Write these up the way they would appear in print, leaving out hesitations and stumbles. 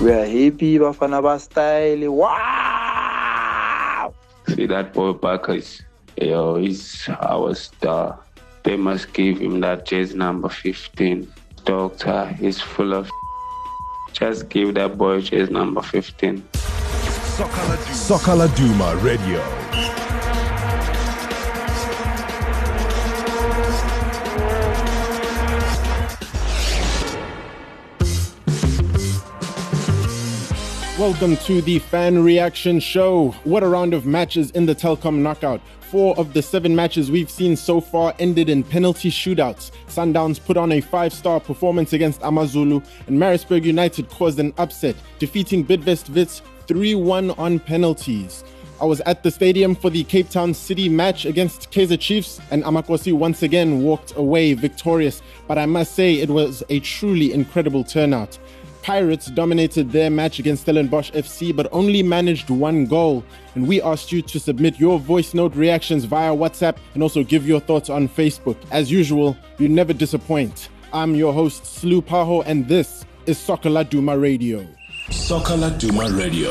We are happy, Bafana style. Wow! See that boy Barkers, he's our star. They must give him that jersey number 15. Doctor is full of just give that boy jersey number 15. Soccer Laduma Radio. Welcome to the Fan Reaction Show. What a round of matches in the Telkom Knockout. 4 of the 7 matches we've seen so far ended in penalty shootouts. Sundowns put on a 5-star performance against AmaZulu, and Maritzburg United caused an upset, defeating Bidvest Wits 3-1 on penalties. I was at the stadium for the Cape Town City match against Kaizer Chiefs, and Amakosi once again walked away victorious. But I must say it was a truly incredible turnout. Pirates dominated their match against Stellenbosch FC but only managed 1 goal. And we asked you to submit your voice note reactions via WhatsApp and also give your thoughts on Facebook. As usual, you never disappoint. I'm your host, Slu Paho, and this is Soccer Laduma Radio. Soccer Laduma Radio.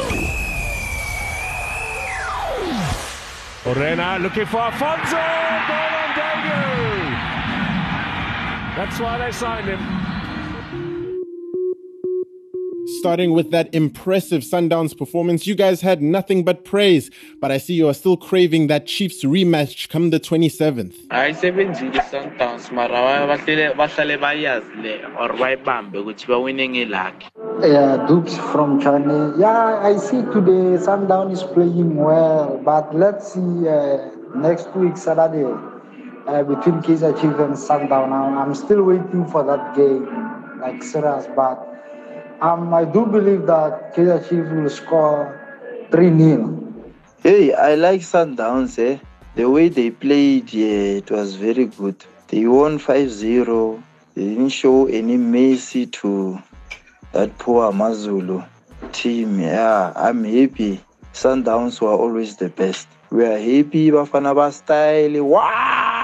Morena looking for Afonso. Goal on debut. That's why they signed him. Starting with that impressive Sundowns performance, you guys had nothing but praise, but I see you are still craving that Chiefs rematch come the 27th. I sebenzile Sundowns mara bahlale bayazi or bayibambe ukuthi ba winning lucky. Yeah, Dupes from China. Yeah, I see today Sundown is playing well, but let's see next week Saturday between Kaizer Chiefs and Sundown. I'm still waiting for that game, like serious, but I do believe that Kaizer Chiefs will score 3-0. Hey, I like Sundowns. The way they played, it was very good. They won 5-0. They didn't show any mercy to that poor AmaZulu team. Yeah, I'm happy. Sundowns were always the best. We are happy, Bafana style. Wow!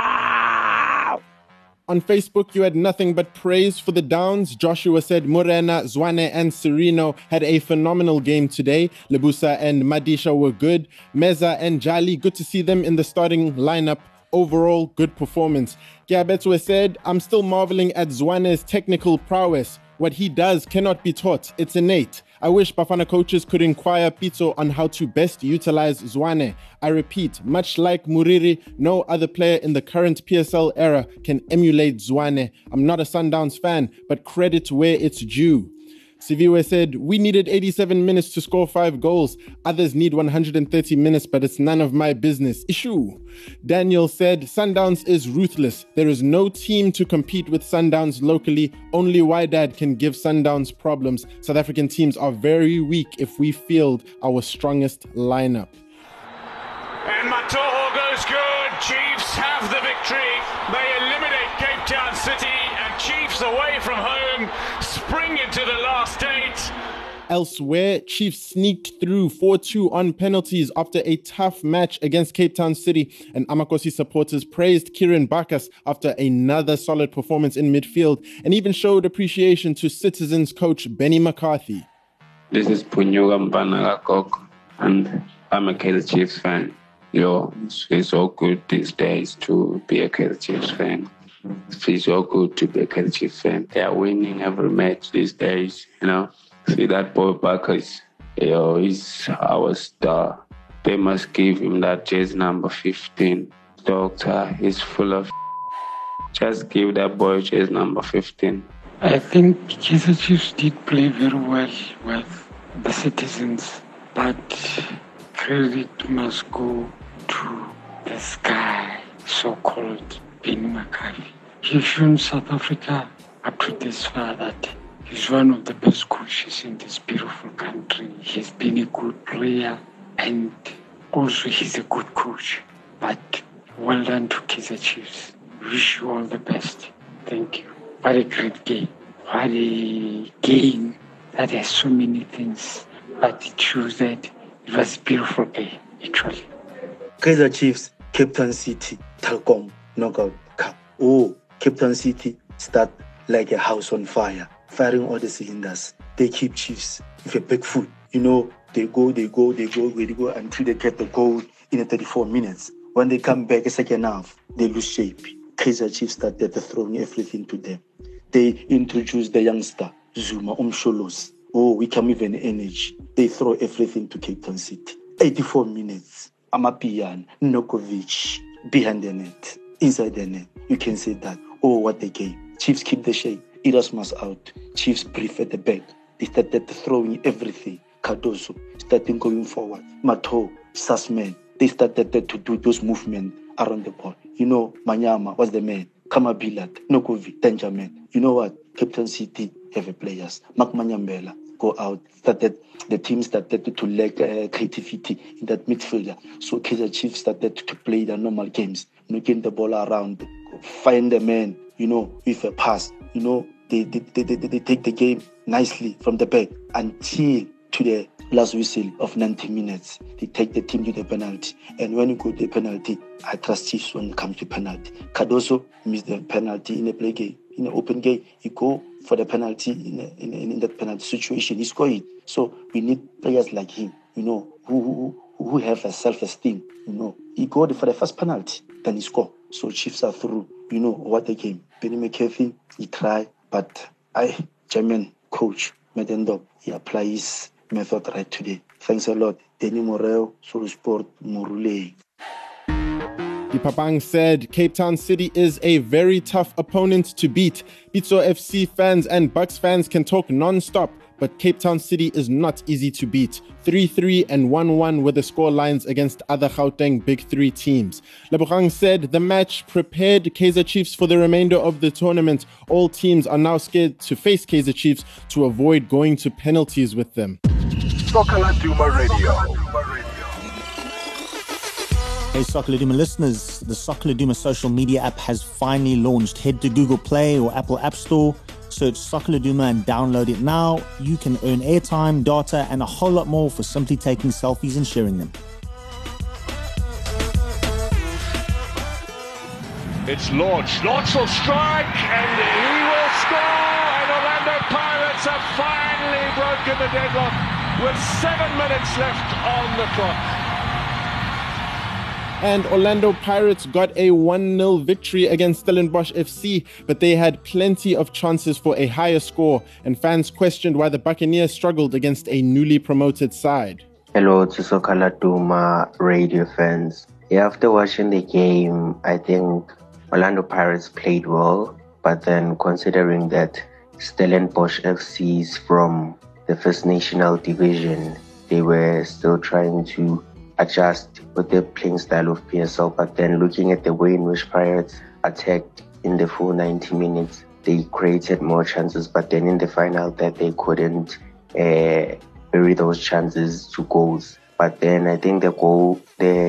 On Facebook, you had nothing but praise for the Downs. Joshua said Morena, Zwane, and Sereno had a phenomenal game today. Lebusa and Madisha were good. Meza and Jali, good to see them in the starting lineup. Overall, good performance. Gyabetswe said, I'm still marveling at Zwane's technical prowess. What he does cannot be taught. It's innate. I wish Bafana coaches could inquire Pitso on how to best utilize Zwane. I repeat, much like Muriri, no other player in the current PSL era can emulate Zwane. I'm not a Sundowns fan, but credit where it's due. Siviwe said, we needed 87 minutes to score 5 goals. Others need 130 minutes, but it's none of my business. Issue. Daniel said, Sundowns is ruthless. There is no team to compete with Sundowns locally. Only Wydad can give Sundowns problems. South African teams are very weak if we field our strongest lineup. And Matoho goes good. Chiefs have the victory. They eliminate Cape Town City, and Chiefs away from home spring into the last 8. Elsewhere, Chiefs sneaked through 4-2 on penalties after a tough match against Cape Town City, and Amakosi supporters praised Kieran Bakas after another solid performance in midfield and even showed appreciation to Citizens coach Benny McCarthy. This is Punyuga Mbanagakok, and I'm a Kaizer Chiefs fan. It's so good these days to be a Kaizer Chiefs fan. It's so good to be a Kaizer Chiefs fan. They are winning every match these days, See that boy Barkers, he's our star. They must give him that jersey number 15. Doctor is full of just give that boy jersey number 15. I think Kaizer Chiefs did play very well with the Citizens, but credit must go to this guy, so-called Benny McCarthy. He's shown South Africa up to this far that he's one of the best coaches in this beautiful country. He's been a good player and also he's a good coach. But well done to Kaizer Chiefs. Wish you all the best. Thank you. What a great game. What a game that has so many things. But it shows that it was a beautiful game, actually. Kaizer Chiefs, Cape Town City, Telkom Knockout Cup. Oh, Cape Town City start like a house on fire, firing all the cylinders. they keep Chiefs with a back foot. You know, they go until they get the goal in the 34 minutes. When they come back a second half, they lose shape. Kaizer Chiefs started throwing everything to them. They introduced the youngster, Zuma Umsholos. Oh, we come with an energy. They throw everything to Cape Town City. 84 minutes. Amapian, Nokovic, behind the net, inside the net. You can say that. Oh, what a game. Chiefs keep the shape. Erasmus out. Chiefs brief at the back. They started throwing everything. Cardoso starting going forward. Mato, Sussman. They started to do those movements around the ball. You know, Manyama was the man. Kamabilat, Nokovic, Benjamin. You know what? Cape Town City have a players. Mark Manyambela go out. The team started to lack creativity in that midfielder. So Kaizer Chiefs started to play the normal games. Making the ball around, find the man, you know, with a pass. You know, they take the game nicely from the back until to the last whistle of 90 minutes. They take the team to the penalty. And when you go to the penalty, I trust Chiefs when it comes to penalty. Cardoso missed the penalty in a play game. In an open game, you go for the penalty in that penalty situation. He scored it. So we need players like him, you know, who have a self-esteem. You know, he go for the first penalty, then he score. So Chiefs are through. You know what a game. Benny McCarthy, he tried, but German coach Medendop, he applies his method right today. Thanks a lot. Danny Morel, Solo Sport, Morule. Ipapang said Cape Town City is a very tough opponent to beat. Pitso FC fans and Bucks fans can talk non-stop, but Cape Town City is not easy to beat. 3-3 and 1-1 were the score lines against other Gauteng Big Three teams. Lebogang said the match prepared Kaizer Chiefs for the remainder of the tournament. All teams are now scared to face Kaizer Chiefs to avoid going to penalties with them. Soccer Laduma Radio. Hey Soccer Laduma listeners, the Soccer Laduma social media app has finally launched. Head to Google Play or Apple App Store, search Soccer Laduma and download it now. You can earn airtime, data and a whole lot more for simply taking selfies and sharing them. It's Lorch. Lorch will strike and he will score, and Orlando Pirates have finally broken the deadlock with 7 minutes left on the clock. And Orlando Pirates got a 1-0 victory against Stellenbosch FC, but they had plenty of chances for a higher score, and fans questioned why the Buccaneers struggled against a newly promoted side. Hello to Soccer Laduma radio fans. After watching the game, I think Orlando Pirates played well, but then considering that Stellenbosch FC is from the First National Division, they were still trying to adjust with the playing style of PSL, but then looking at the way in which Pirates attacked in the full 90 minutes, they created more chances, but then in the final that they couldn't bury those chances to goals. But then I think it was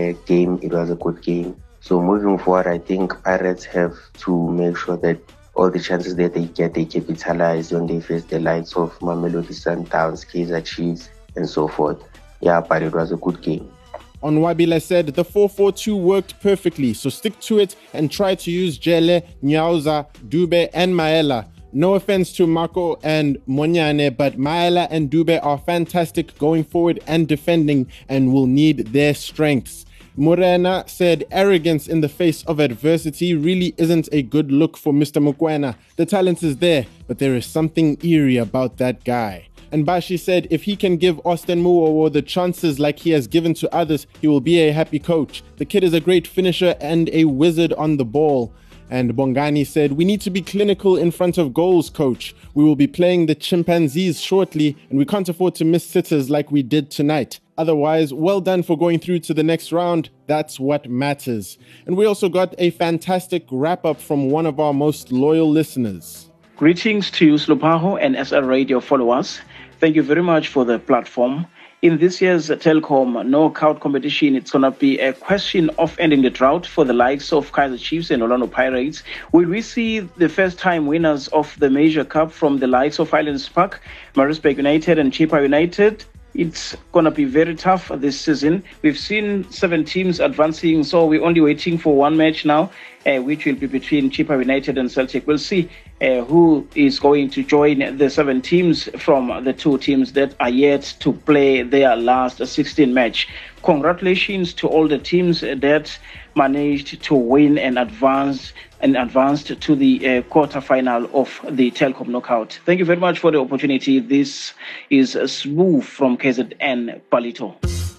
a good game. So moving forward, I think Pirates have to make sure that all the chances that they get, they capitalize when they face the likes of Mamelodi Sundowns, Kaizer Chiefs, and so forth. Yeah, but it was a good game. Onwabile said the 4-4-2 worked perfectly, so stick to it and try to use Jele, Nyauza, Dube and Maela. No offense to Marco and Monyane, but Maela and Dube are fantastic going forward and defending and will need their strengths. Morena said arrogance in the face of adversity really isn't a good look for Mr. Mokoena. The talent is there, but there is something eerie about that guy. And Bashi said if he can give Austin Muowo the chances like he has given to others, he will be a happy coach. The kid is a great finisher and a wizard on the ball. And Bongani said, we need to be clinical in front of goals, coach. We will be playing the Chimpanzees shortly, and we can't afford to miss sitters like we did tonight. Otherwise, well done for going through to the next round. That's what matters. And we also got a fantastic wrap-up from one of our most loyal listeners. Greetings to Slopaho and SR Radio followers. Thank you very much for the platform. In this year's Telkom knockout competition, it's going to be a question of ending the drought for the likes of Kaizer Chiefs and Orlando Pirates. Will we see the first-time winners of the Major Cup from the likes of Highlands Park, Maritzburg United and Chippa United? It's going to be very tough this season. We've seen 7 teams advancing, so we're only waiting for one match now, which will be between Chippa United and Celtic. We'll see who is going to join the 7 teams from the 2 teams that are yet to play their last 16 match. Congratulations to all the teams that managed to win and advanced to the quarterfinal of the Telkom Knockout. Thank you very much for the opportunity. This is Smooth from KZN Palito.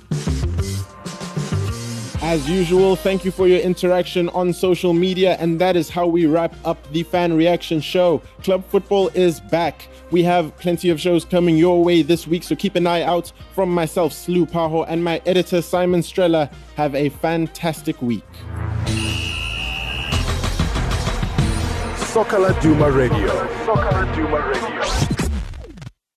As usual, thank you for your interaction on social media, and that is how we wrap up the Fan Reaction Show. Club football is back. We have plenty of shows coming your way this week, so keep an eye out. From myself, Slu Paho, and my editor, Simon Strella, have a fantastic week. Soccer Laduma Radio.